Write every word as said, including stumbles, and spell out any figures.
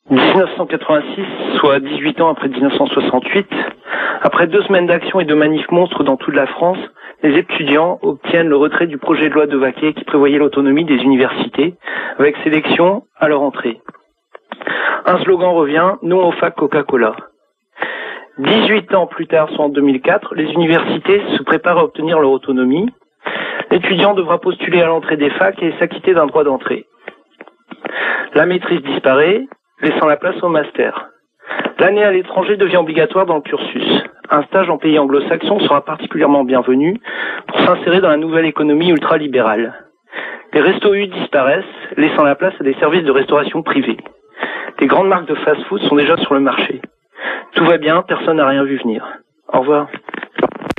dix-neuf cent quatre-vingt-six, soit dix-huit ans après dix-neuf cent soixante-huit, après deux semaines d'action et de manifs monstres dans toute la France, les étudiants obtiennent le retrait du projet de loi de Vaquet qui prévoyait l'autonomie des universités, avec sélection à leur entrée. Un slogan revient, non au fac Coca-Cola. dix-huit ans plus tard, soit en deux mille quatre, les universités se préparent à obtenir leur autonomie. L'étudiant devra postuler à l'entrée des facs et s'acquitter d'un droit d'entrée. La maîtrise disparaît, laissant la place au master. L'année à l'étranger devient obligatoire dans le cursus. Un stage en pays anglo-saxon sera particulièrement bienvenu pour s'insérer dans la nouvelle économie ultralibérale. Les restos U disparaissent, laissant la place à des services de restauration privés. Les grandes marques de fast-food sont déjà sur le marché. Tout va bien, personne n'a rien vu venir. Au revoir.